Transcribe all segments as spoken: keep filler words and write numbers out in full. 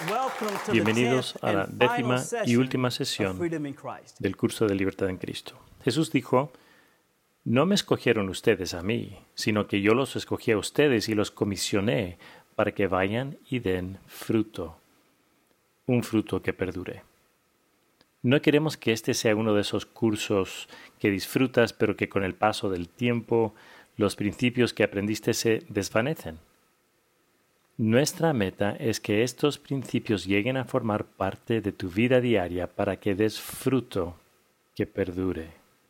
Bienvenidos a la décima y última sesión del curso de Libertad en Cristo. Jesús dijo, no me escogieron ustedes a mí, sino que yo los escogí a ustedes y los comisioné para que vayan y den fruto, un fruto que perdure. No queremos que este sea uno de esos cursos que disfrutas, pero que con el paso del tiempo los principios que aprendiste se desvanecen. Nuestra meta es que estos principios lleguen a formar parte de tu vida diaria para que des fruto que perdure.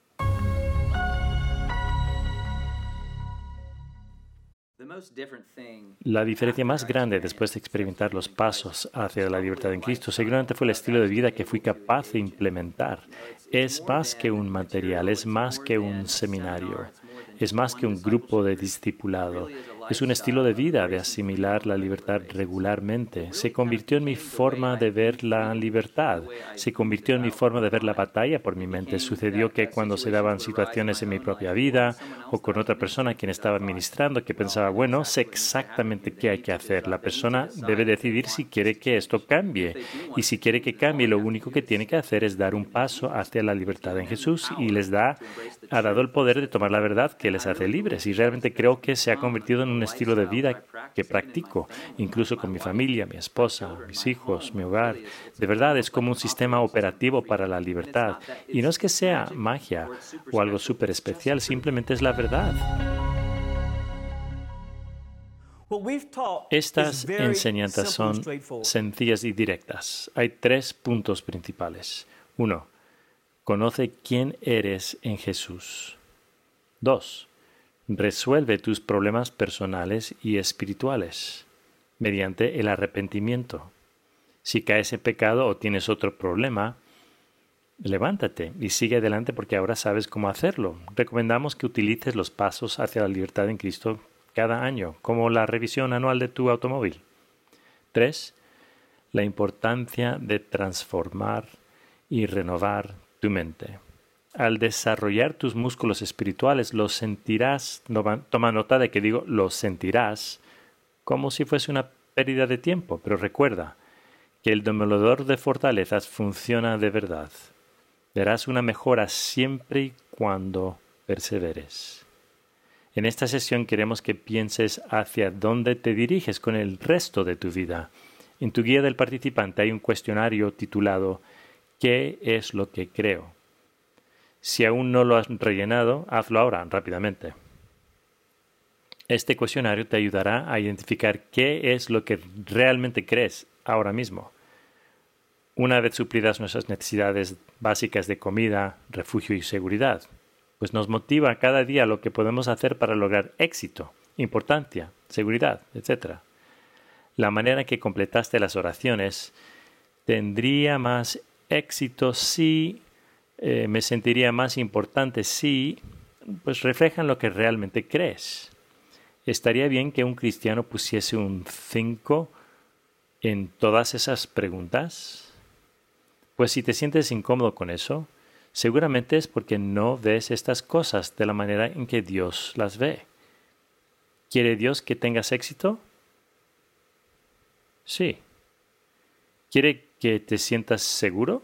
La diferencia más grande después de experimentar los pasos hacia la libertad en Cristo seguramente fue el estilo de vida que fui capaz de implementar. Es más que un material, es más que un seminario, es más que un grupo de discipulado. Es un estilo de vida de asimilar la libertad regularmente. Se convirtió en mi forma de ver la libertad. Se convirtió en mi forma de ver la batalla por mi mente. Sucedió que cuando se daban situaciones en mi propia vida o con otra persona a quien estaba ministrando que pensaba, bueno, sé exactamente qué hay que hacer. La persona debe decidir si quiere que esto cambie. Y si quiere que cambie, lo único que tiene que hacer es dar un paso hacia la libertad en Jesús y les da, ha dado el poder de tomar la verdad que les hace libres. Y realmente creo que se ha convertido en un estilo de vida que practico, incluso con mi familia, mi esposa, mis hijos, mi hogar. De verdad, es como un sistema operativo para la libertad. Y no es que sea magia o algo súper especial, simplemente es la verdad. Estas enseñanzas son sencillas y directas. Hay tres puntos principales. Uno, conoce quién eres en Jesús. Dos, resuelve tus problemas personales y espirituales mediante el arrepentimiento. Si caes en pecado o tienes otro problema, levántate y sigue adelante porque ahora sabes cómo hacerlo. Recomendamos que utilices los pasos hacia la libertad en Cristo cada año, como la revisión anual de tu automóvil. Tres, la importancia de transformar y renovar tu mente. Al desarrollar tus músculos espirituales, los sentirás, toma nota de que digo, los sentirás como si fuese una pérdida de tiempo, pero recuerda que el demoledor de fortalezas funciona de verdad. Verás una mejora siempre y cuando perseveres. En esta sesión queremos que pienses hacia dónde te diriges con el resto de tu vida. En tu guía del participante hay un cuestionario titulado ¿Qué es lo que creo? Si aún no lo has rellenado, hazlo ahora, rápidamente. Este cuestionario te ayudará a identificar qué es lo que realmente crees ahora mismo. Una vez suplidas nuestras necesidades básicas de comida, refugio y seguridad, pues nos motiva cada día lo que podemos hacer para lograr éxito, importancia, seguridad, etcétera. La manera en que completaste las oraciones tendría más éxito si Eh, me sentiría más importante si pues reflejan lo que realmente crees. ¿Estaría bien que un cristiano pusiese un cinco en todas esas preguntas? Pues si te sientes incómodo con eso, seguramente es porque no ves estas cosas de la manera en que Dios las ve. ¿Quiere Dios que tengas éxito? Sí. ¿Quiere que te sientas seguro?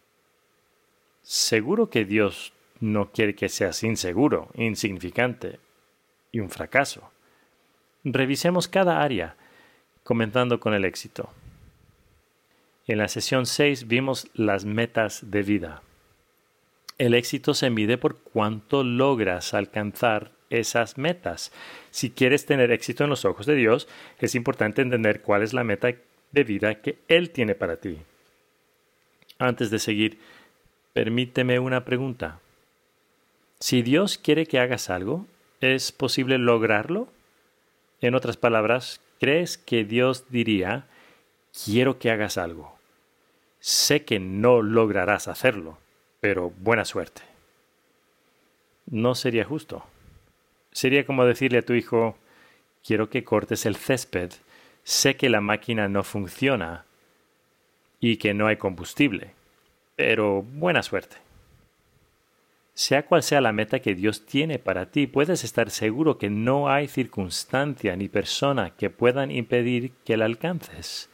Seguro que Dios no quiere que seas inseguro, insignificante y un fracaso. Revisemos cada área, comenzando con el éxito. En la sesión seis vimos las metas de vida. El éxito se mide por cuánto logras alcanzar esas metas. Si quieres tener éxito en los ojos de Dios, es importante entender cuál es la meta de vida que Él tiene para ti. Antes de seguir, permíteme una pregunta. Si Dios quiere que hagas algo, ¿es posible lograrlo? En otras palabras, ¿crees que Dios diría, quiero que hagas algo? Sé que no lograrás hacerlo, pero buena suerte. No sería justo. Sería como decirle a tu hijo, quiero que cortes el césped. Sé que la máquina no funciona y que no hay combustible. Pero buena suerte. Sea cual sea la meta que Dios tiene para ti, puedes estar seguro que no hay circunstancia ni persona que puedan impedir que la alcances.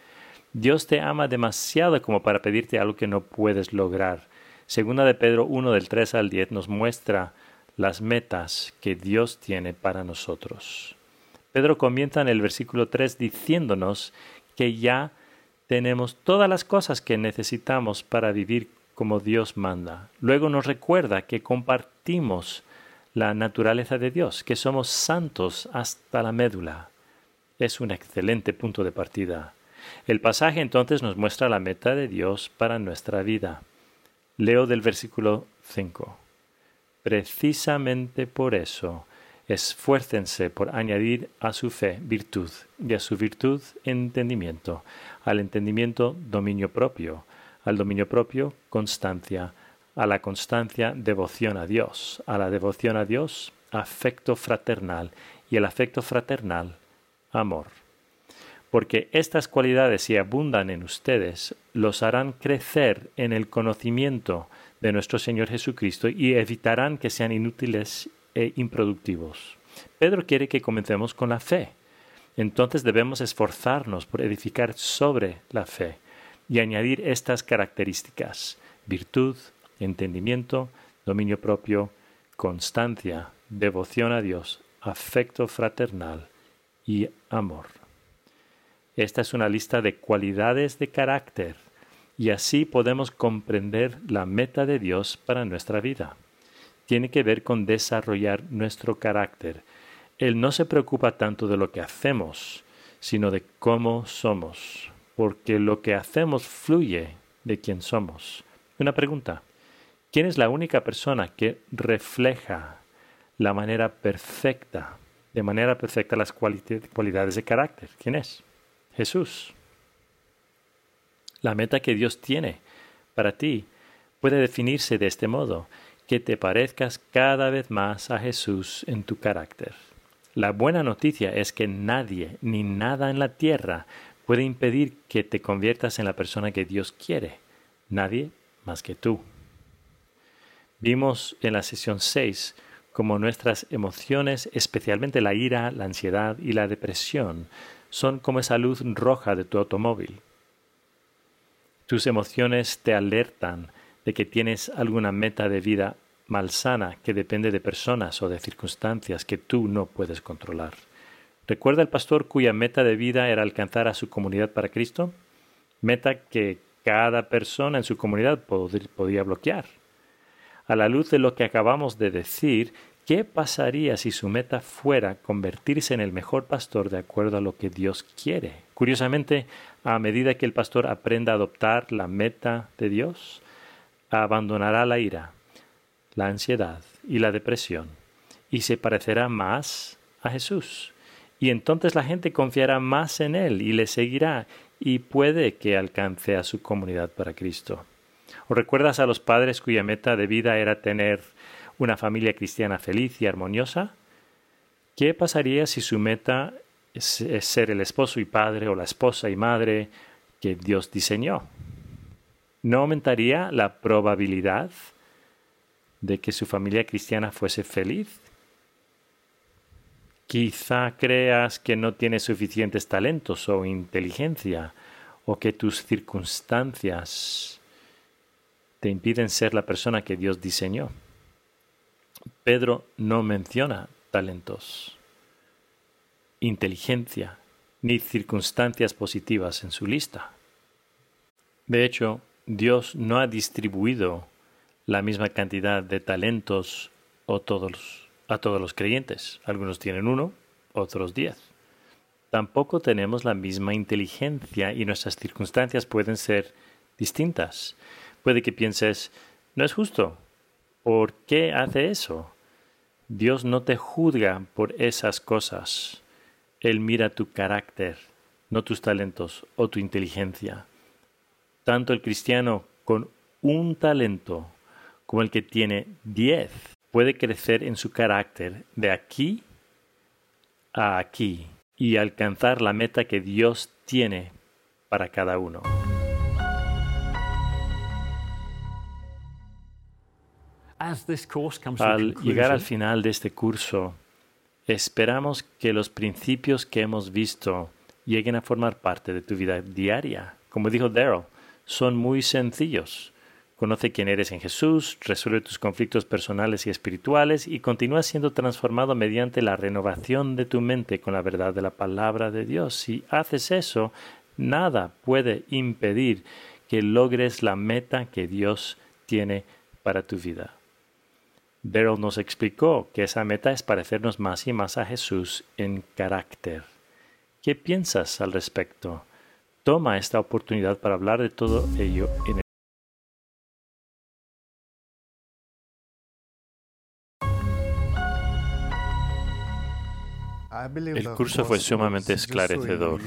Dios te ama demasiado como para pedirte algo que no puedes lograr. Segunda de Pedro uno del tres al diez nos muestra las metas que Dios tiene para nosotros. Pedro comienza en el versículo tres diciéndonos que ya tenemos todas las cosas que necesitamos para vivir como Dios manda. Luego nos recuerda que compartimos la naturaleza de Dios, que somos santos hasta la médula. Es un excelente punto de partida. El pasaje entonces nos muestra la meta de Dios para nuestra vida. Leo del versículo cinco. Precisamente por eso, esfuércense por añadir a su fe virtud, y a su virtud entendimiento, al entendimiento dominio propio, al dominio propio constancia, a la constancia devoción a Dios, a la devoción a Dios afecto fraternal, y el afecto fraternal amor. Porque estas cualidades, si abundan en ustedes, los harán crecer en el conocimiento de nuestro Señor Jesucristo y evitarán que sean inútiles e improductivos. Pedro quiere que comencemos con la fe. Entonces debemos esforzarnos por edificar sobre la fe y añadir estas características: virtud, entendimiento, dominio propio, constancia, devoción a Dios, afecto fraternal y amor. Esta es una lista de cualidades de carácter y así podemos comprender la meta de Dios para nuestra vida. Tiene que ver con desarrollar nuestro carácter. Él no se preocupa tanto de lo que hacemos, sino de cómo somos, porque lo que hacemos fluye de quién somos. Una pregunta: ¿quién es la única persona que refleja la manera perfecta, de manera perfecta las cualidades de carácter? ¿Quién es? Jesús. La meta que Dios tiene para ti puede definirse de este modo: que te parezcas cada vez más a Jesús en tu carácter. La buena noticia es que nadie ni nada en la tierra puede impedir que te conviertas en la persona que Dios quiere. Nadie más que tú. Vimos en la sesión seis cómo nuestras emociones, especialmente la ira, la ansiedad y la depresión, son como esa luz roja de tu automóvil. Tus emociones te alertan de que tienes alguna meta de vida malsana que depende de personas o de circunstancias que tú no puedes controlar. ¿Recuerda el pastor cuya meta de vida era alcanzar a su comunidad para Cristo? Meta que cada persona en su comunidad pod- podía bloquear. A la luz de lo que acabamos de decir, ¿qué pasaría si su meta fuera convertirse en el mejor pastor de acuerdo a lo que Dios quiere? Curiosamente, a medida que el pastor aprenda a adoptar la meta de Dios, abandonará la ira, la ansiedad y la depresión y se parecerá más a Jesús. Y entonces la gente confiará más en Él y le seguirá y puede que alcance a su comunidad para Cristo. ¿O recuerdas a los padres cuya meta de vida era tener una familia cristiana feliz y armoniosa? ¿Qué pasaría si su meta es, es ser el esposo y padre o la esposa y madre que Dios diseñó? ¿No aumentaría la probabilidad de que su familia cristiana fuese feliz? Quizá creas que no tienes suficientes talentos o inteligencia, o que tus circunstancias te impiden ser la persona que Dios diseñó. Pedro no menciona talentos, inteligencia, ni circunstancias positivas en su lista. De hecho, Dios no ha distribuido la misma cantidad de talentos o todos, a todos los creyentes. Algunos tienen uno, otros diez. Tampoco tenemos la misma inteligencia y nuestras circunstancias pueden ser distintas. Puede que pienses, no es justo. ¿Por qué hace eso? Dios no te juzga por esas cosas. Él mira tu carácter, no tus talentos o tu inteligencia. Tanto el cristiano con un talento como el que tiene diez puede crecer en su carácter de aquí a aquí y alcanzar la meta que Dios tiene para cada uno. Al llegar al final de este curso, esperamos que los principios que hemos visto lleguen a formar parte de tu vida diaria. Como dijo Daryl, son muy sencillos. Conoce quién eres en Jesús, resuelve tus conflictos personales y espirituales y continúa siendo transformado mediante la renovación de tu mente con la verdad de la palabra de Dios. Si haces eso, nada puede impedir que logres la meta que Dios tiene para tu vida. Daryl nos explicó que esa meta es parecernos más y más a Jesús en carácter. ¿Qué piensas al respecto? Toma esta oportunidad para hablar de todo ello en el El curso fue sumamente esclarecedor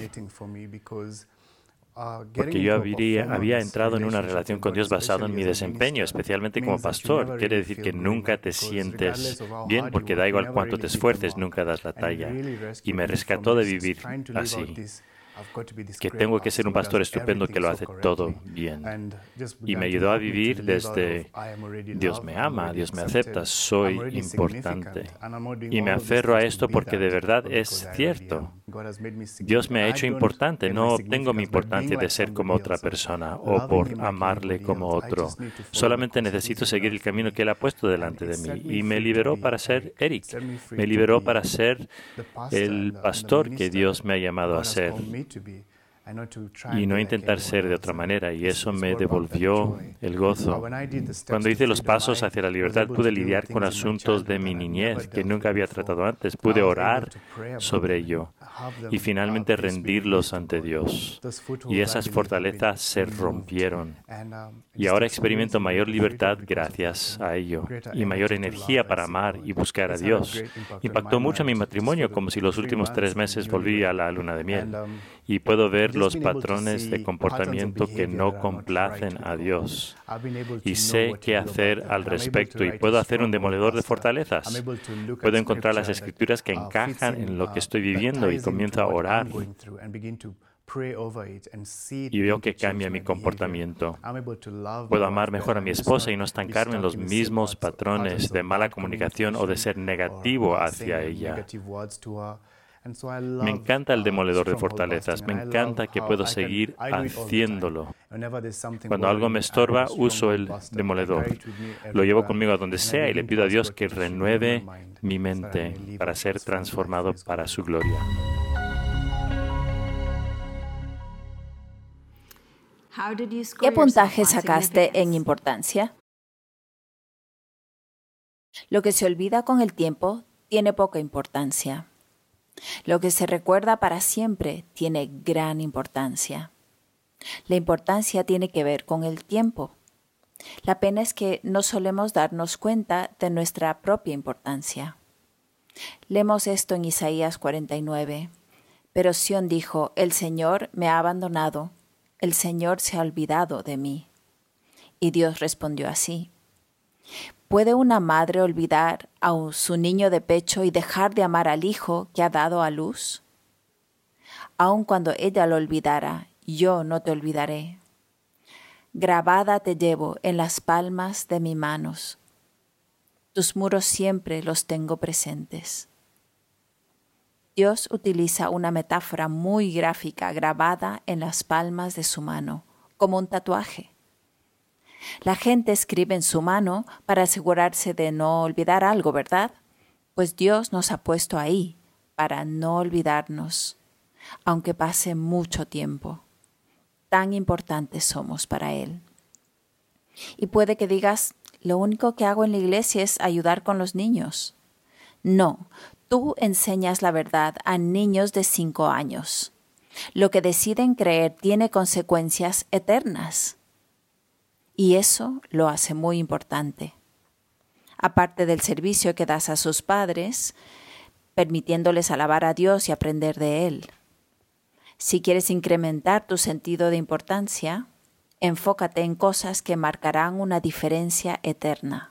porque yo habría, había entrado en una relación con Dios basado en mi desempeño, especialmente como pastor. Quiere decir que nunca te sientes bien porque da igual cuánto te esfuerces, nunca das la talla. Y me rescató de vivir así. Que tengo que ser un pastor estupendo que lo hace todo bien. Y me ayudó a vivir desde Dios me ama, Dios me acepta, soy importante. Y me aferro a esto porque de verdad es cierto. Dios me ha hecho importante. No obtengo mi importancia de ser como otra persona o por amarle como otro. Solamente necesito seguir el camino que Él ha puesto delante de mí. Y me liberó para ser Eric. Me liberó para ser el pastor que Dios me ha llamado a ser. Y no intentar ser de otra manera, y eso me devolvió el gozo. Cuando hice los pasos hacia la libertad, pude lidiar con asuntos de mi niñez que nunca había tratado antes. Pude orar sobre ello y finalmente rendirlos ante Dios. Y esas fortalezas se rompieron. Y ahora experimento mayor libertad gracias a ello, y mayor energía para amar y buscar a Dios. Impactó mucho mi matrimonio, como si los últimos tres meses volví a la luna de miel. Y puedo ver los patrones de comportamiento que no complacen a Dios. Y sé qué hacer al respecto, y puedo hacer un demoledor de fortalezas. Puedo encontrar las escrituras que encajan en lo que estoy viviendo y comienzo a orar. Y veo que cambia mi comportamiento. Puedo amar mejor a mi esposa y no estancarme en los mismos patrones de mala comunicación o de ser negativo hacia ella. Me encanta el demoledor de fortalezas. Me encanta que puedo seguir haciéndolo. Cuando algo me estorba, uso el demoledor. Lo llevo conmigo a donde sea y le pido a Dios que renueve mi mente para ser transformado para su gloria. ¿Qué puntaje sacaste en importancia? Lo que se olvida con el tiempo tiene poca importancia. Lo que se recuerda para siempre tiene gran importancia. La importancia tiene que ver con el tiempo. La pena es que no solemos darnos cuenta de nuestra propia importancia. Leemos esto en Isaías cuarenta y nueve. Pero Sión dijo, el Señor me ha abandonado, el Señor se ha olvidado de mí. Y Dios respondió así. ¿Puede una madre olvidar a su niño de pecho y dejar de amar al hijo que ha dado a luz? Aun cuando ella lo olvidara, yo no te olvidaré. Grabada te llevo en las palmas de mis manos. Tus muros siempre los tengo presentes. Dios utiliza una metáfora muy gráfica grabada en las palmas de su mano, como un tatuaje. La gente escribe en su mano para asegurarse de no olvidar algo, ¿verdad? Pues Dios nos ha puesto ahí para no olvidarnos, aunque pase mucho tiempo. Tan importantes somos para Él. Y puede que digas, lo único que hago en la iglesia es ayudar con los niños. No, tú enseñas la verdad a niños de cinco años. Lo que deciden creer tiene consecuencias eternas. Y eso lo hace muy importante. Aparte del servicio que das a sus padres, permitiéndoles alabar a Dios y aprender de Él. Si quieres incrementar tu sentido de importancia, enfócate en cosas que marcarán una diferencia eterna.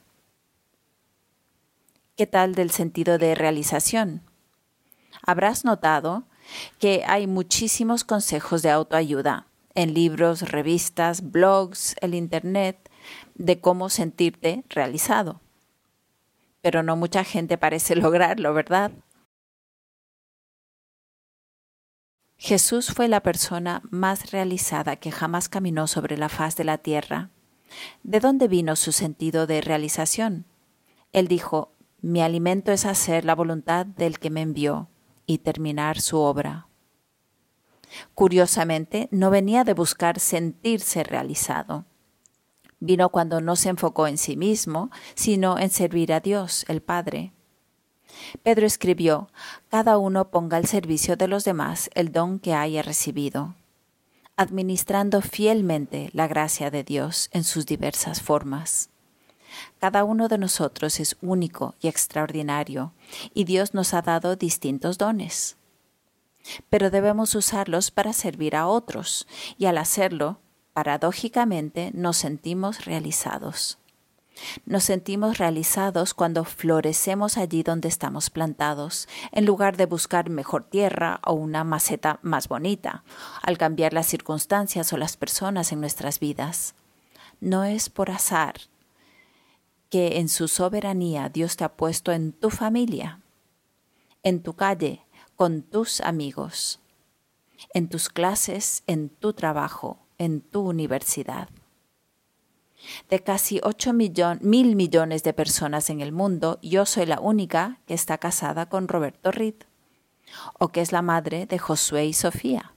¿Qué tal del sentido de realización? Habrás notado que hay muchísimos consejos de autoayuda en libros, revistas, blogs, el internet, de cómo sentirte realizado. Pero no mucha gente parece lograrlo, ¿verdad? Jesús fue la persona más realizada que jamás caminó sobre la faz de la tierra. ¿De dónde vino su sentido de realización? Él dijo: mi alimento es hacer la voluntad del que me envió y terminar su obra. Curiosamente, no venía de buscar sentirse realizado. Vino cuando no se enfocó en sí mismo, sino en servir a Dios, el Padre. Pedro escribió: cada uno ponga al servicio de los demás el don que haya recibido, administrando fielmente la gracia de Dios en sus diversas formas. Cada uno de nosotros es único y extraordinario, y Dios nos ha dado distintos dones. Pero debemos usarlos para servir a otros, y al hacerlo, paradójicamente, nos sentimos realizados. Nos sentimos realizados cuando florecemos allí donde estamos plantados, en lugar de buscar mejor tierra o una maceta más bonita, al cambiar las circunstancias o las personas en nuestras vidas. No es por azar que en su soberanía Dios te ha puesto en tu familia, en tu calle, con tus amigos, en tus clases, en tu trabajo, en tu universidad. De casi ocho millon, mil millones de personas en el mundo, yo soy la única que está casada con Roberto Reed, o que es la madre de Josué y Sofía.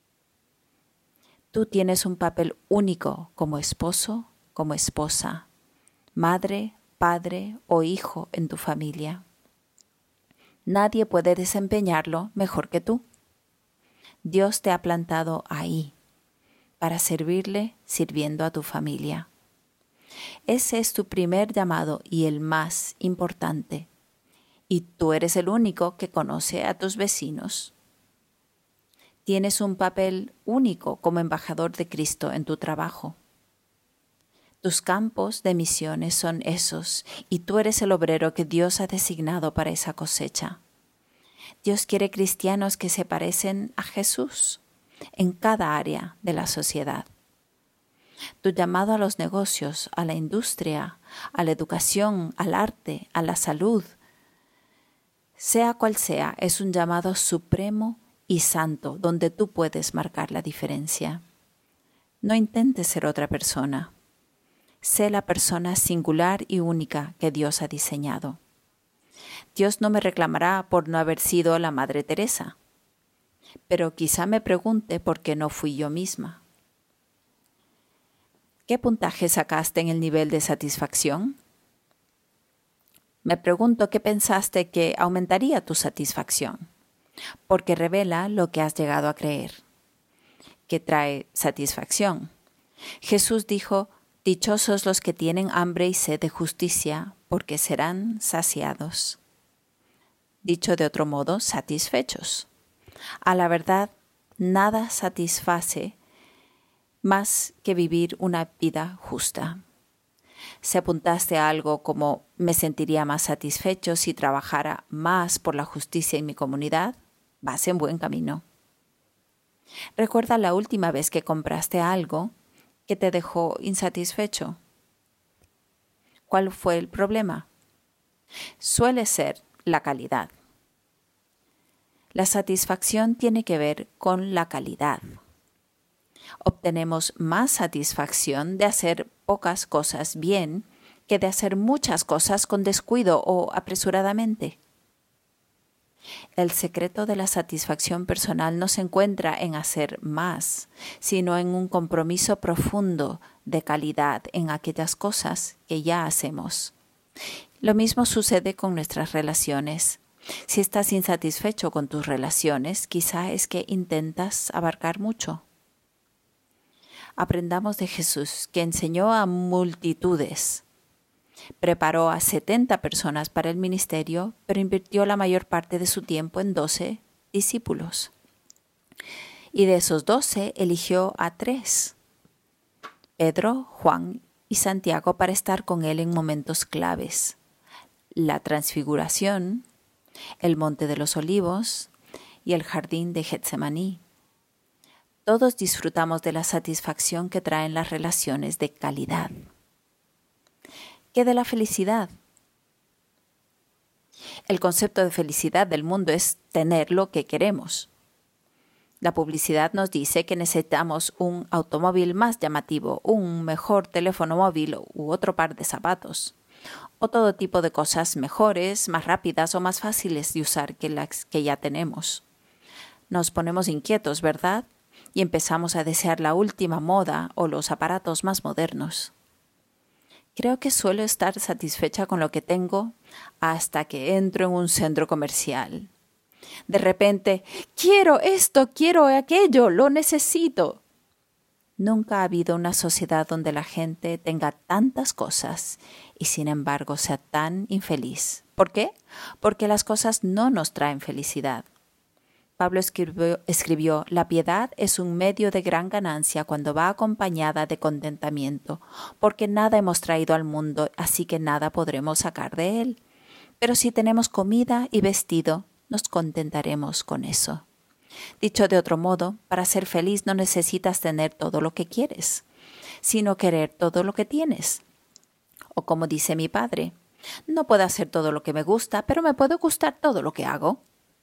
Tú tienes un papel único como esposo, como esposa, madre, padre o hijo en tu familia. Nadie puede desempeñarlo mejor que tú. Dios te ha plantado ahí para servirle sirviendo a tu familia. Ese es tu primer llamado y el más importante. Y tú eres el único que conoce a tus vecinos. Tienes un papel único como embajador de Cristo en tu trabajo. Tus campos de misiones son esos, y tú eres el obrero que Dios ha designado para esa cosecha. Dios quiere cristianos que se parecen a Jesús en cada área de la sociedad. Tu llamado a los negocios, a la industria, a la educación, al arte, a la salud, sea cual sea, es un llamado supremo y santo donde tú puedes marcar la diferencia. No intentes ser otra persona. Sé la persona singular y única que Dios ha diseñado. Dios no me reclamará por no haber sido la Madre Teresa, pero quizá me pregunte por qué no fui yo misma. ¿Qué puntaje sacaste en el nivel de satisfacción? Me pregunto qué pensaste que aumentaría tu satisfacción, porque revela lo que has llegado a creer, que trae satisfacción. Jesús dijo: dichosos los que tienen hambre y sed de justicia, porque serán saciados. Dicho de otro modo, satisfechos. A la verdad, nada satisface más que vivir una vida justa. Si apuntaste a algo como me sentiría más satisfecho si trabajara más por la justicia en mi comunidad, vas en buen camino. Recuerda la última vez que compraste algo que te dejó insatisfecho. ¿Cuál fue el problema? Suele ser la calidad. La satisfacción tiene que ver con la calidad. Obtenemos más satisfacción de hacer pocas cosas bien que de hacer muchas cosas con descuido o apresuradamente. El secreto de la satisfacción personal no se encuentra en hacer más, sino en un compromiso profundo de calidad en aquellas cosas que ya hacemos. Lo mismo sucede con nuestras relaciones. Si estás insatisfecho con tus relaciones, quizá es que intentas abarcar mucho. Aprendamos de Jesús, que enseñó a multitudes. Preparó a setenta personas para el ministerio, pero invirtió la mayor parte de su tiempo en doce discípulos. Y de esos doce eligió a tres, Pedro, Juan y Santiago, para estar con él en momentos claves: la transfiguración, el monte de los olivos y el jardín de Getsemaní. Todos disfrutamos de la satisfacción que traen las relaciones de calidad. ¿Qué de la felicidad? El concepto de felicidad del mundo es tener lo que queremos. La publicidad nos dice que necesitamos un automóvil más llamativo, un mejor teléfono móvil u otro par de zapatos, o todo tipo de cosas mejores, más rápidas o más fáciles de usar que las que ya tenemos. Nos ponemos inquietos, ¿verdad? Y empezamos a desear la última moda o los aparatos más modernos. Creo que suelo estar satisfecha con lo que tengo hasta que entro en un centro comercial. De repente, quiero esto, quiero aquello, lo necesito. Nunca ha habido una sociedad donde la gente tenga tantas cosas y sin embargo sea tan infeliz. ¿Por qué? Porque las cosas no nos traen felicidad. Pablo escribió, escribió, la piedad es un medio de gran ganancia cuando va acompañada de contentamiento, porque nada hemos traído al mundo, así que nada podremos sacar de él. Pero si tenemos comida y vestido, nos contentaremos con eso. Dicho de otro modo, para ser feliz no necesitas tener todo lo que quieres, sino querer todo lo que tienes. O como dice mi padre, no puedo hacer todo lo que me gusta, pero me puede gustar todo lo que hago.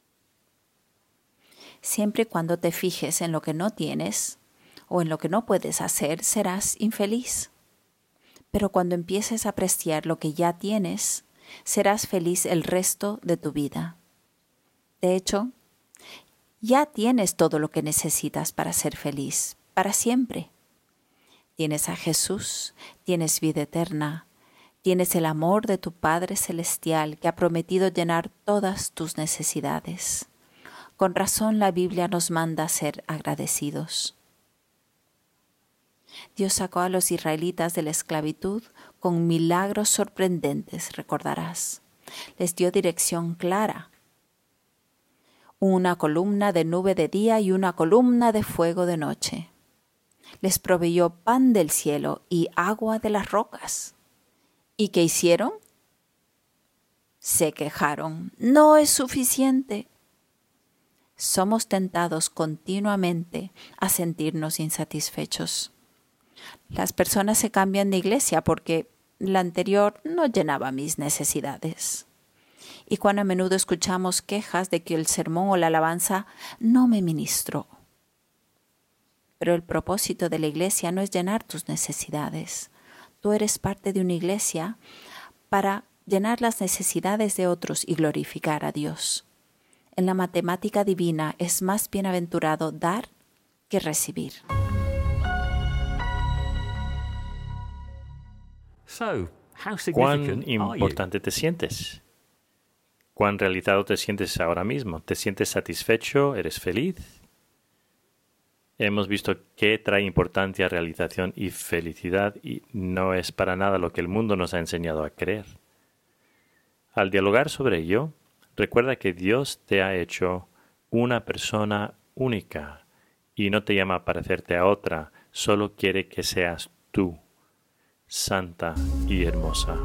Siempre y cuando te fijes en lo que no tienes o en lo que no puedes hacer, serás infeliz. Pero cuando empieces a apreciar lo que ya tienes, serás feliz el resto de tu vida. De hecho, ya tienes todo lo que necesitas para ser feliz, para siempre. Tienes a Jesús, tienes vida eterna, tienes el amor de tu Padre Celestial que ha prometido llenar todas tus necesidades. Con razón la Biblia nos manda a ser agradecidos. Dios sacó a los israelitas de la esclavitud con milagros sorprendentes, recordarás. Les dio dirección clara. Una columna de nube de día y una columna de fuego de noche. Les proveyó pan del cielo y agua de las rocas. ¿Y qué hicieron? Se quejaron. No es suficiente. Somos tentados continuamente a sentirnos insatisfechos. Las personas se cambian de iglesia porque la anterior no llenaba mis necesidades. Y cuán a menudo escuchamos quejas de que el sermón o la alabanza no me ministró. Pero el propósito de la iglesia no es llenar tus necesidades. Tú eres parte de una iglesia para llenar las necesidades de otros y glorificar a Dios. En la matemática divina es más bienaventurado dar que recibir. ¿Cuán importante te sientes? ¿Cuán realizado te sientes ahora mismo? ¿Te sientes satisfecho? ¿Eres feliz? Hemos visto que trae importancia, realización y felicidad y no es para nada lo que el mundo nos ha enseñado a creer. Al dialogar sobre ello, recuerda que Dios te ha hecho una persona única y no te llama a parecerte a otra, solo quiere que seas tú, santa y hermosa.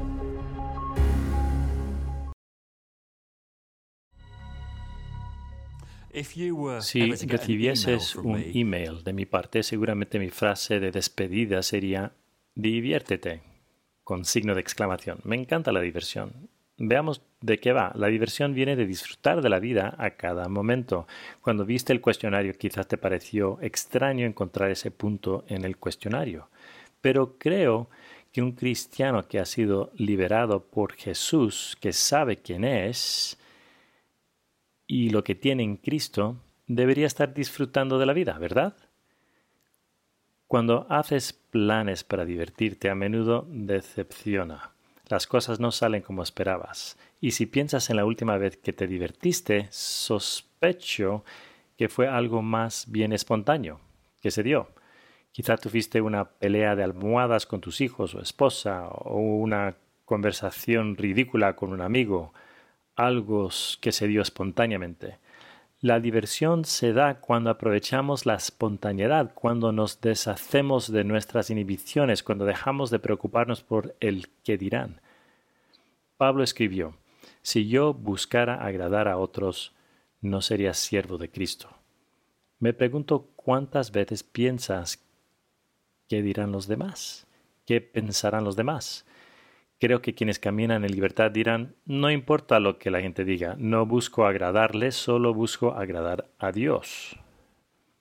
Si recibieses un email de mi parte, seguramente mi frase de despedida sería diviértete, con signo de exclamación. Me encanta la diversión. Veamos de qué va. La diversión viene de disfrutar de la vida a cada momento. Cuando viste el cuestionario, quizás te pareció extraño encontrar ese punto en el cuestionario. Pero creo que un cristiano que ha sido liberado por Jesús, que sabe quién es y lo que tiene en Cristo, debería estar disfrutando de la vida, ¿verdad? Cuando haces planes para divertirte, a menudo decepciona. Las cosas no salen como esperabas. Y si piensas en la última vez que te divertiste, sospecho que fue algo más bien espontáneo que se dio. Quizá tuviste una pelea de almohadas con tus hijos o esposa, o una conversación ridícula con un amigo, algo que se dio espontáneamente. La diversión se da cuando aprovechamos la espontaneidad, cuando nos deshacemos de nuestras inhibiciones, cuando dejamos de preocuparnos por el qué dirán. Pablo escribió, si yo buscara agradar a otros, no sería siervo de Cristo. Me pregunto cuántas veces piensas qué dirán los demás, qué pensarán los demás. Creo que quienes caminan en libertad dirán, no importa lo que la gente diga, no busco agradarles, solo busco agradar a Dios.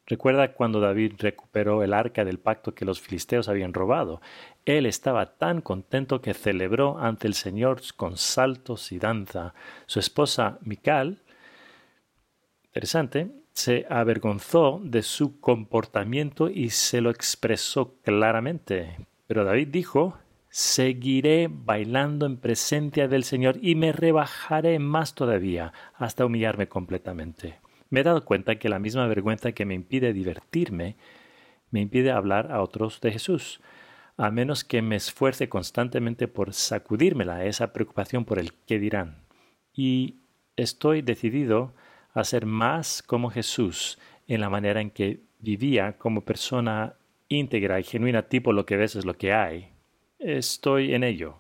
Recuerda cuando David recuperó el arca del pacto que los filisteos habían robado. Él estaba tan contento que celebró ante el Señor con saltos y danza. Su esposa Mical, interesante, se avergonzó de su comportamiento y se lo expresó claramente. Pero David dijo: seguiré bailando en presencia del Señor y me rebajaré más todavía hasta humillarme completamente. Me he dado cuenta que la misma vergüenza que me impide divertirme me impide hablar a otros de Jesús, a menos que me esfuerce constantemente por sacudírmela, esa preocupación por el qué dirán. Y estoy decidido a ser más como Jesús en la manera en que vivía como persona íntegra y genuina, tipo lo que ves es lo que hay. Estoy en ello.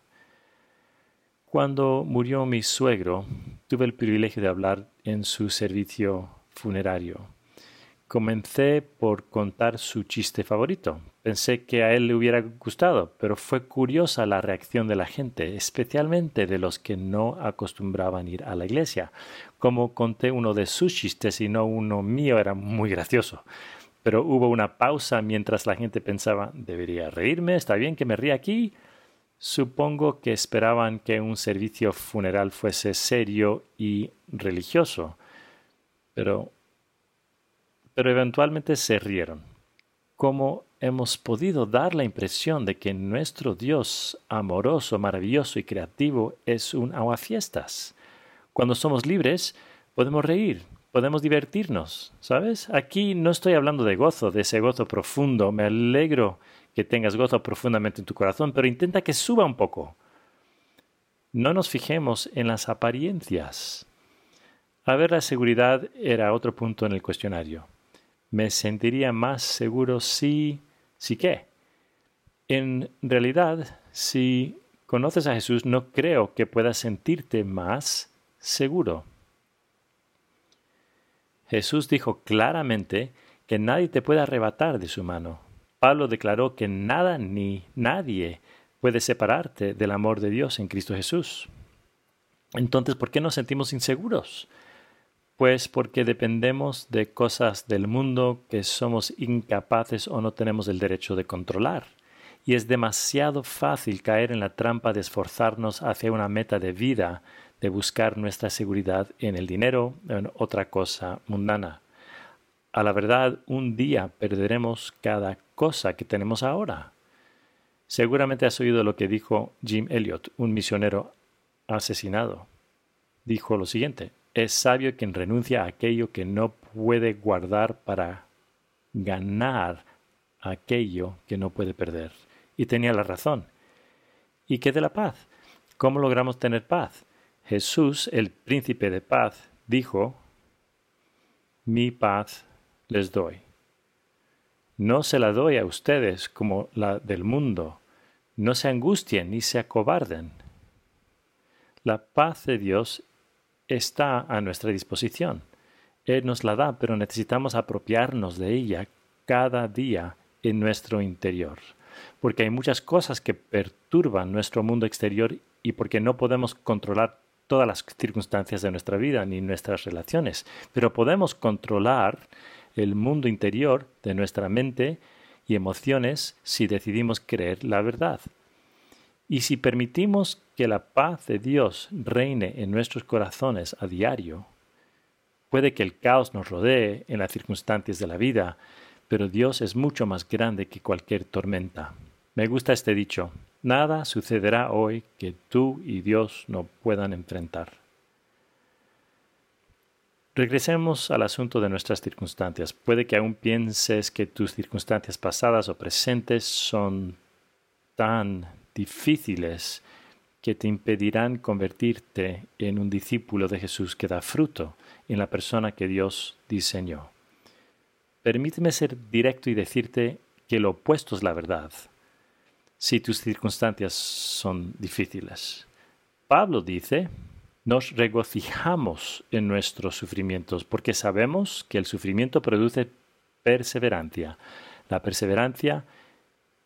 Cuando murió mi suegro, tuve el privilegio de hablar en su servicio funerario. Comencé por contar su chiste favorito. Pensé que a él le hubiera gustado, pero fue curiosa la reacción de la gente, especialmente de los que no acostumbraban ir a la iglesia. Como conté uno de sus chistes y no uno mío, era muy gracioso. Pero hubo una pausa mientras la gente pensaba: ¿debería reírme? ¿Está bien que me ría aquí? Supongo que esperaban que un servicio funeral fuese serio y religioso. Pero, pero eventualmente se rieron. ¿Cómo hemos podido dar la impresión de que nuestro Dios amoroso, maravilloso y creativo es un aguafiestas? Cuando somos libres, podemos reír, podemos divertirnos, ¿sabes? Aquí no estoy hablando de gozo, de ese gozo profundo. Me alegro que tengas gozo profundamente en tu corazón, pero intenta que suba un poco. No nos fijemos en las apariencias. A ver, la seguridad era otro punto en el cuestionario. Me sentiría más seguro si... ¿Si qué? En realidad, si conoces a Jesús, no creo que puedas sentirte más seguro. Jesús dijo claramente que nadie te puede arrebatar de su mano. Pablo declaró que nada ni nadie puede separarte del amor de Dios en Cristo Jesús. Entonces, ¿por qué nos sentimos inseguros? Pues porque dependemos de cosas del mundo que somos incapaces o no tenemos el derecho de controlar. Y es demasiado fácil caer en la trampa de esforzarnos hacia una meta de vida, de buscar nuestra seguridad en el dinero o en otra cosa mundana. A la verdad, un día perderemos cada cosa que tenemos ahora. Seguramente has oído lo que dijo Jim Elliot, un misionero asesinado. Dijo lo siguiente: es sabio quien renuncia a aquello que no puede guardar para ganar aquello que no puede perder. Y tenía la razón. ¿Y qué de la paz? ¿Cómo logramos tener paz? Jesús, el príncipe de paz, dijo: mi paz les doy. No se la doy a ustedes como la del mundo. No se angustien ni se acobarden. La paz de Dios está a nuestra disposición. Él nos la da, pero necesitamos apropiarnos de ella cada día en nuestro interior. Porque hay muchas cosas que perturban nuestro mundo exterior y porque no podemos controlar todas las circunstancias de nuestra vida ni nuestras relaciones. Pero podemos controlar el mundo interior de nuestra mente y emociones si decidimos creer la verdad. Y si permitimos que la paz de Dios reine en nuestros corazones a diario, puede que el caos nos rodee en las circunstancias de la vida, pero Dios es mucho más grande que cualquier tormenta. Me gusta este dicho: nada sucederá hoy que tú y Dios no puedan enfrentar. Regresemos al asunto de nuestras circunstancias. Puede que aún pienses que tus circunstancias pasadas o presentes son tan difíciles que te impedirán convertirte en un discípulo de Jesús que da fruto en la persona que Dios diseñó. Permíteme ser directo y decirte que lo opuesto es la verdad, si tus circunstancias son difíciles. Pablo dice: nos regocijamos en nuestros sufrimientos porque sabemos que el sufrimiento produce perseverancia. La perseverancia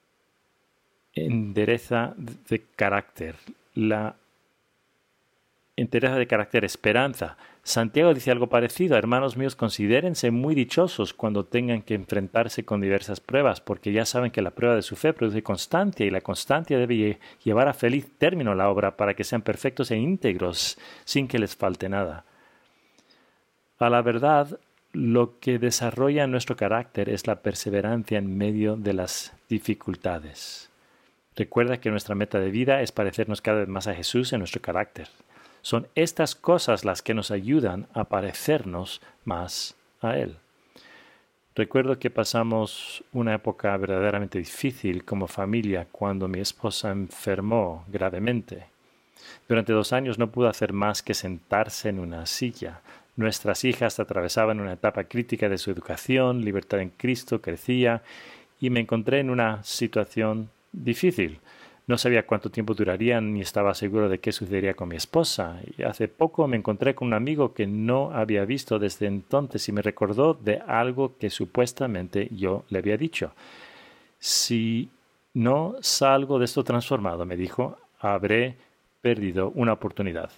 endereza de carácter. La entereza de carácter, esperanza. Santiago dice algo parecido. Hermanos míos, considérense muy dichosos cuando tengan que enfrentarse con diversas pruebas, porque ya saben que la prueba de su fe produce constancia, y la constancia debe llevar a feliz término la obra para que sean perfectos e íntegros, sin que les falte nada. A la verdad, lo que desarrolla nuestro carácter es la perseverancia en medio de las dificultades. Recuerda que nuestra meta de vida es parecernos cada vez más a Jesús en nuestro carácter. Son estas cosas las que nos ayudan a parecernos más a Él. Recuerdo que pasamos una época verdaderamente difícil como familia cuando mi esposa enfermó gravemente. Durante dos años no pudo hacer más que sentarse en una silla. Nuestras hijas atravesaban una etapa crítica de su educación, libertad en Cristo crecía, y me encontré en una situación difícil. No sabía cuánto tiempo duraría ni estaba seguro de qué sucedería con mi esposa. Y hace poco me encontré con un amigo que no había visto desde entonces y me recordó de algo que supuestamente yo le había dicho. Si no salgo de esto transformado, me dijo, habré perdido una oportunidad.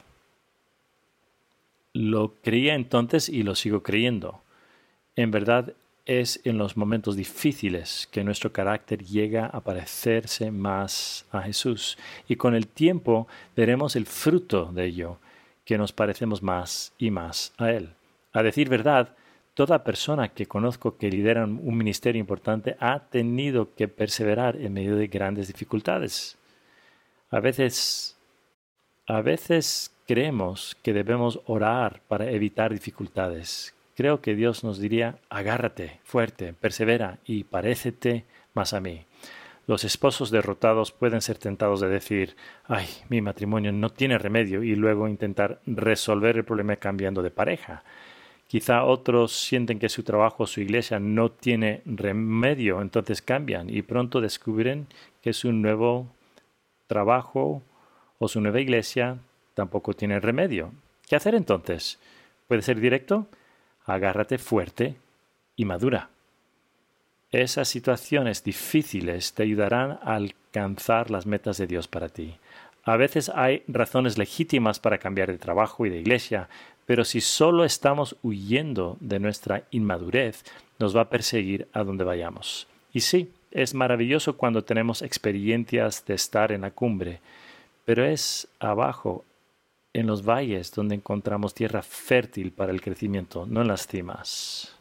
Lo creía entonces y lo sigo creyendo. En verdad, es en los momentos difíciles que nuestro carácter llega a parecerse más a Jesús. Y con el tiempo veremos el fruto de ello, que nos parecemos más y más a Él. A decir verdad, toda persona que conozco que lidera un ministerio importante ha tenido que perseverar en medio de grandes dificultades. A veces, a veces creemos que debemos orar para evitar dificultades. Creo que Dios nos diría, agárrate fuerte, persevera y parécete más a mí. Los esposos derrotados pueden ser tentados de decir, ay, mi matrimonio no tiene remedio, y luego intentar resolver el problema cambiando de pareja. Quizá otros sienten que su trabajo o su iglesia no tiene remedio, entonces cambian y pronto descubren que su nuevo trabajo o su nueva iglesia tampoco tiene remedio. ¿Qué hacer entonces? ¿Puede ser directo? Agárrate fuerte y madura. Esas situaciones difíciles te ayudarán a alcanzar las metas de Dios para ti. A veces hay razones legítimas para cambiar de trabajo y de iglesia, pero si solo estamos huyendo de nuestra inmadurez, nos va a perseguir a donde vayamos. Y sí, es maravilloso cuando tenemos experiencias de estar en la cumbre, pero es abajo, en los valles, donde encontramos tierra fértil para el crecimiento, no en las cimas.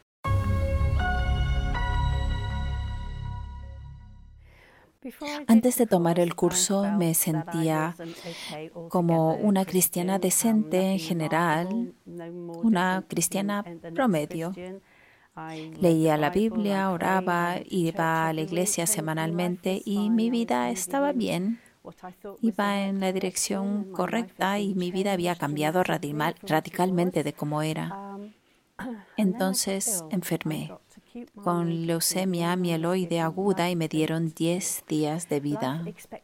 Antes de tomar el curso me sentía como una cristiana decente en general, una cristiana promedio. Leía la Biblia, oraba, iba a la iglesia semanalmente y mi vida estaba bien. Iba en la dirección correcta y mi vida había cambiado radical, radicalmente de cómo era. Entonces enfermé con leucemia mieloide aguda y me dieron diez días de vida.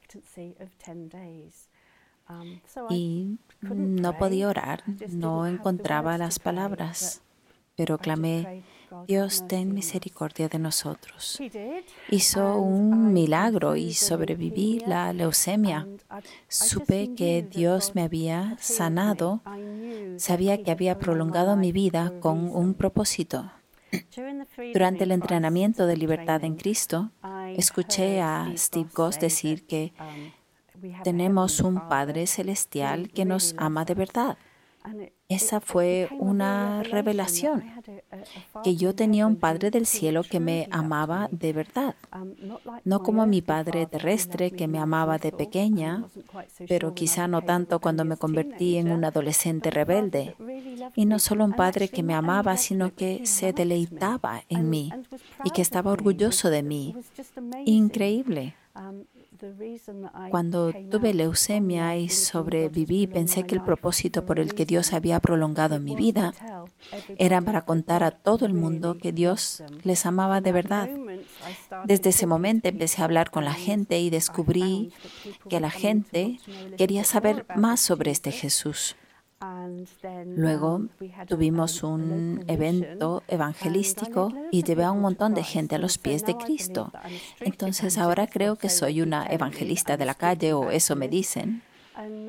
Y no podía orar, no encontraba las palabras, pero clamé, Dios, ten misericordia de nosotros. Hizo un milagro y sobreviví la leucemia. Supe que Dios me había sanado. Sabía que había prolongado mi vida con un propósito. Durante el entrenamiento de libertad en Cristo, escuché a Steve Goss decir que tenemos un Padre Celestial que nos ama de verdad. Esa fue una revelación, que yo tenía un Padre del cielo que me amaba de verdad, no como mi padre terrestre que me amaba de pequeña, pero quizá no tanto cuando me convertí en un adolescente rebelde. Y no solo un Padre que me amaba, sino que se deleitaba en mí y que estaba orgulloso de mí. Increíble. Cuando tuve leucemia y sobreviví, pensé que el propósito por el que Dios había prolongado mi vida era para contar a todo el mundo que Dios les amaba de verdad. Desde ese momento empecé a hablar con la gente y descubrí que la gente quería saber más sobre este Jesús. Luego tuvimos un evento evangelístico y llevé a un montón de gente a los pies de Cristo. Entonces ahora creo que soy una evangelista de la calle, o eso me dicen.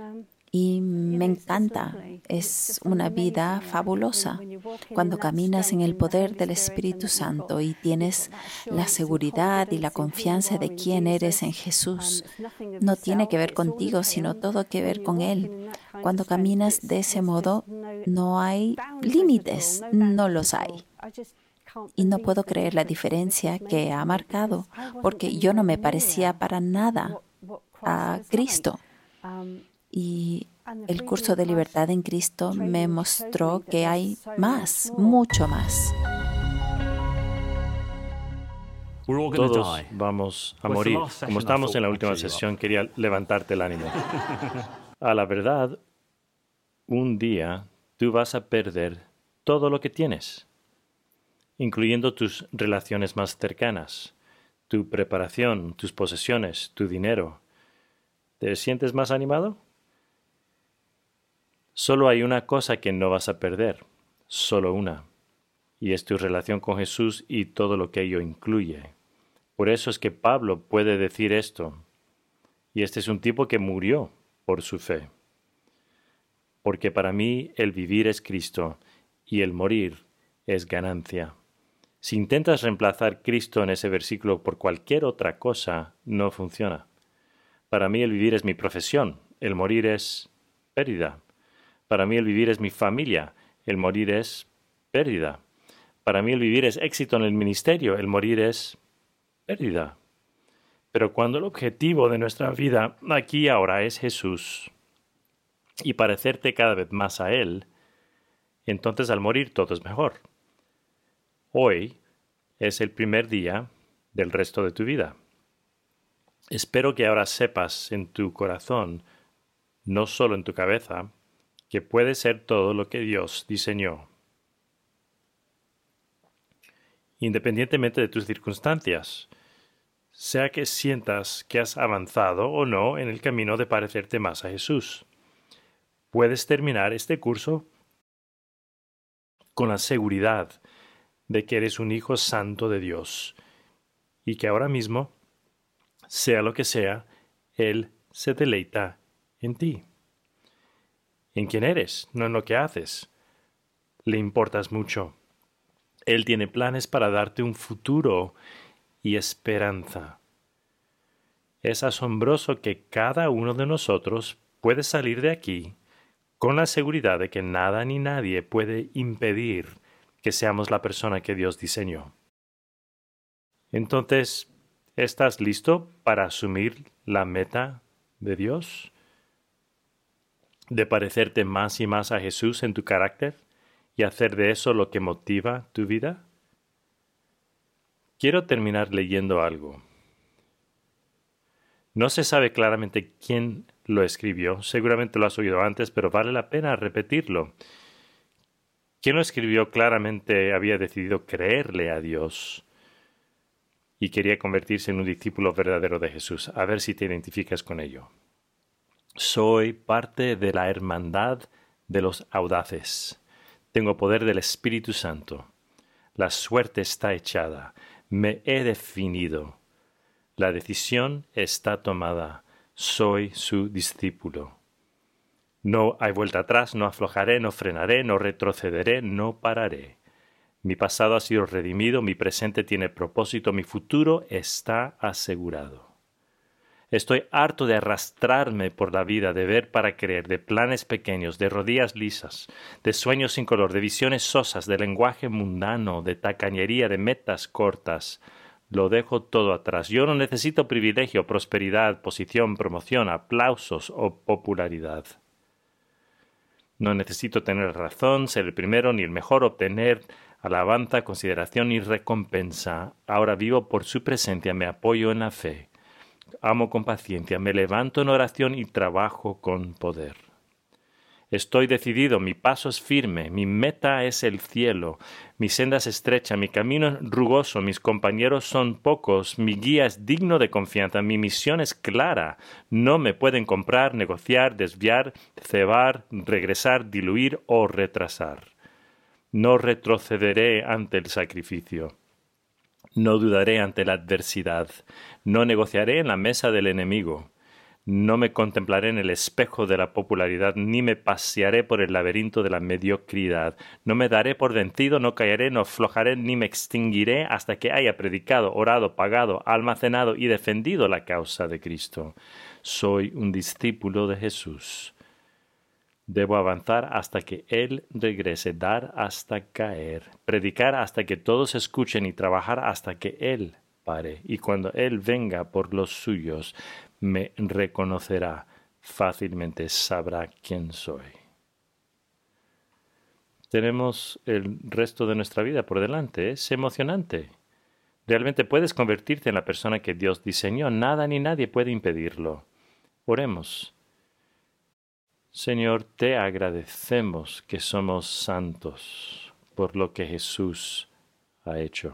Y me encanta, es una vida fabulosa. Cuando caminas en el poder del Espíritu Santo y tienes la seguridad y la confianza de quién eres en Jesús, no tiene que ver contigo, sino todo que ver con Él. Cuando caminas de ese modo, no hay límites, no los hay. Y no puedo creer la diferencia que ha marcado, porque yo no me parecía para nada a Cristo. Y el curso de libertad en Cristo me mostró que hay más, mucho más. Todos vamos a morir. Como estamos en la última sesión, quería levantarte el ánimo. A la verdad, un día tú vas a perder todo lo que tienes, incluyendo tus relaciones más cercanas, tu preparación, tus posesiones, tu dinero. ¿Te sientes más animado? Solo hay una cosa que no vas a perder, solo una, y es tu relación con Jesús y todo lo que ello incluye. Por eso es que Pablo puede decir esto, y este es un tipo que murió por su fe. Porque para mí el vivir es Cristo y el morir es ganancia. Si intentas reemplazar Cristo en ese versículo por cualquier otra cosa, no funciona. Para mí el vivir es mi profesión, el morir es pérdida. Para mí el vivir es mi familia, el morir es pérdida. Para mí el vivir es éxito en el ministerio, el morir es pérdida. Pero cuando el objetivo de nuestra vida aquí y ahora es Jesús y parecerte cada vez más a Él, entonces al morir todo es mejor. Hoy es el primer día del resto de tu vida. Espero que ahora sepas en tu corazón, no solo en tu cabeza, que puede ser todo lo que Dios diseñó. Independientemente de tus circunstancias, sea que sientas que has avanzado o no en el camino de parecerte más a Jesús, puedes terminar este curso con la seguridad de que eres un hijo santo de Dios y que ahora mismo, sea lo que sea, Él se deleita en ti. En quién eres, no en lo que haces. Le importas mucho. Él tiene planes para darte un futuro y esperanza. Es asombroso que cada uno de nosotros puede salir de aquí con la seguridad de que nada ni nadie puede impedir que seamos la persona que Dios diseñó. Entonces, ¿estás listo para asumir la meta de Dios? ¿De parecerte más y más a Jesús en tu carácter y hacer de eso lo que motiva tu vida? Quiero terminar leyendo algo. No se sabe claramente quién lo escribió, seguramente lo has oído antes, pero vale la pena repetirlo. Quien lo escribió claramente había decidido creerle a Dios y quería convertirse en un discípulo verdadero de Jesús. A ver si te identificas con ello. Soy parte de la hermandad de los audaces. Tengo poder del Espíritu Santo. La suerte está echada. Me he definido. La decisión está tomada. Soy su discípulo. No hay vuelta atrás, no aflojaré, no frenaré, no retrocederé, no pararé. Mi pasado ha sido redimido, mi presente tiene propósito, mi futuro está asegurado. Estoy harto de arrastrarme por la vida, de ver para creer, de planes pequeños, de rodillas lisas, de sueños sin color, de visiones sosas, de lenguaje mundano, de tacañería, de metas cortas. Lo dejo todo atrás. Yo no necesito privilegio, prosperidad, posición, promoción, aplausos o popularidad. No necesito tener razón, ser el primero ni el mejor, obtener alabanza, consideración y recompensa. Ahora vivo por su presencia, me apoyo en la fe. Amo con paciencia, me levanto en oración y trabajo con poder. Estoy decidido, mi paso es firme, mi meta es el cielo, mi senda es estrecha, mi camino es rugoso, mis compañeros son pocos, mi guía es digno de confianza, mi misión es clara. No me pueden comprar, negociar, desviar, cebar, regresar, diluir o retrasar. No retrocederé ante el sacrificio. No dudaré ante la adversidad. No negociaré en la mesa del enemigo. No me contemplaré en el espejo de la popularidad, ni me pasearé por el laberinto de la mediocridad. No me daré por vencido, no caeré, no aflojaré, ni me extinguiré hasta que haya predicado, orado, pagado, almacenado y defendido la causa de Cristo. Soy un discípulo de Jesús. Debo avanzar hasta que Él regrese, dar hasta caer, predicar hasta que todos escuchen y trabajar hasta que Él pare. Y cuando Él venga por los suyos, me reconocerá, fácilmente sabrá quién soy. Tenemos el resto de nuestra vida por delante. Es emocionante. Realmente puedes convertirte en la persona que Dios diseñó. Nada ni nadie puede impedirlo. Oremos. Señor, te agradecemos que somos santos por lo que Jesús ha hecho.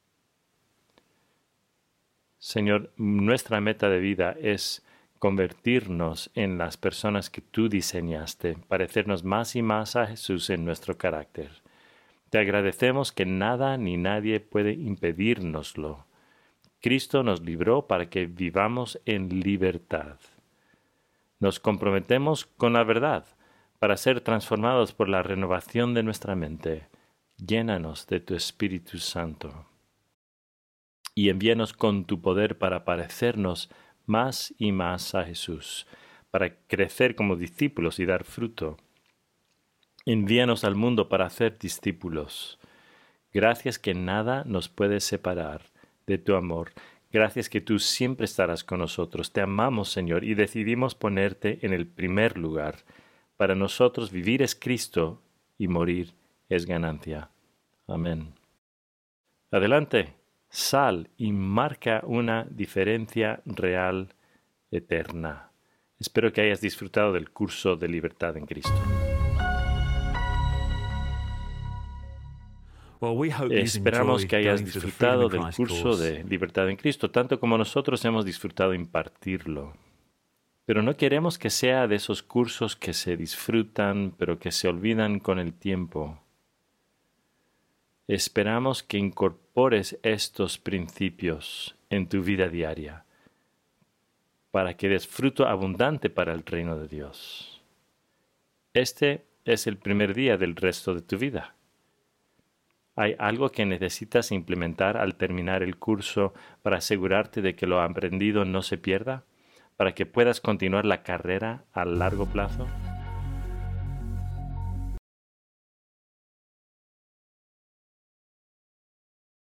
Señor, nuestra meta de vida es convertirnos en las personas que tú diseñaste, parecernos más y más a Jesús en nuestro carácter. Te agradecemos que nada ni nadie puede impedírnoslo. Cristo nos libró para que vivamos en libertad. Nos comprometemos con la verdad para ser transformados por la renovación de nuestra mente. Llénanos de tu Espíritu Santo y envíanos con tu poder para parecernos más y más a Jesús, para crecer como discípulos y dar fruto. Envíanos al mundo para hacer discípulos. Gracias que nada nos puede separar de tu amor. Gracias que tú siempre estarás con nosotros. Te amamos, Señor, y decidimos ponerte en el primer lugar. Para nosotros vivir es Cristo y morir es ganancia. Amén. Adelante. Sal y marca una diferencia real, eterna. Espero que hayas disfrutado del curso de Libertad en Cristo. Esperamos que hayas disfrutado del curso de Libertad en Cristo, tanto como nosotros hemos disfrutado impartirlo. Pero no queremos que sea de esos cursos que se disfrutan, pero que se olvidan con el tiempo. Esperamos que incorpores estos principios en tu vida diaria para que des fruto abundante para el reino de Dios. Este es el primer día del resto de tu vida. ¿Hay algo que necesitas implementar al terminar el curso para asegurarte de que lo aprendido no se pierda, para que puedas continuar la carrera a largo plazo?